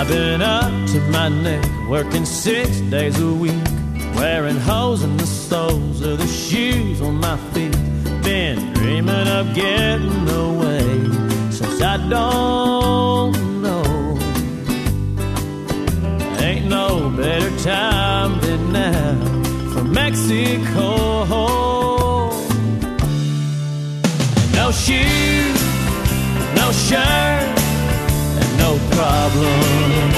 I've been up to my neck, working 6 days a week, wearing holes in the soles of the shoes on my feet. Been dreaming of getting away since I don't know. Ain't no better time than now for Mexico. No shoes, no shirt, and no problem.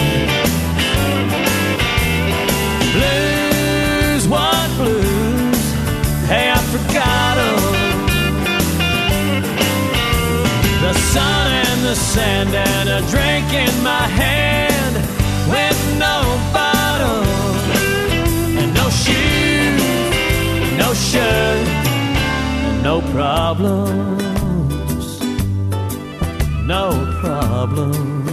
Blues, what blues? Hey, I forgot 'em. The sun and the sand and a drink in my hand with no bottle. And no shoes, no shirt, and no problems. No problems.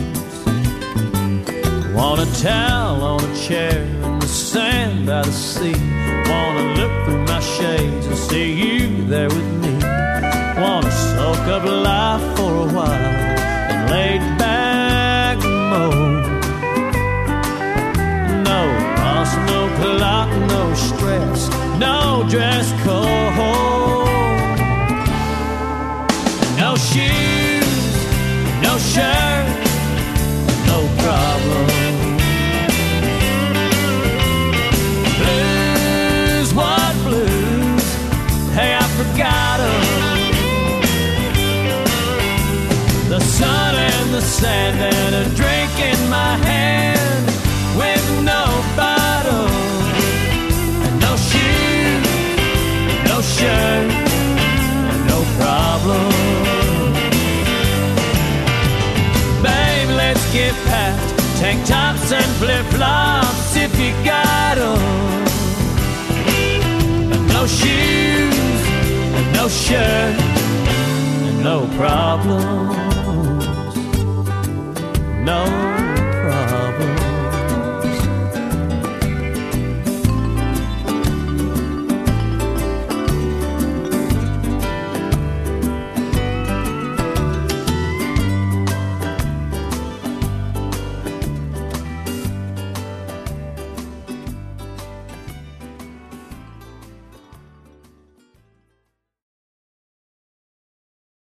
Want a towel on a chair in the sand by the sea. Wanna look through my shades and see you there with me. Wanna soak up life for a while and lay back mode. No boss, no clock, no stress, no dress code. No shoes, no shirt, no problem. Blues, what blues? Hey, I forgot 'em. The sun and the sand and a drink in my hand with no bottle. And no shoes, no shirt, and no problem. Babe, let's get past tank tops and flip-flops if you got 'em. And no shoes, and no shirt, and no problems. No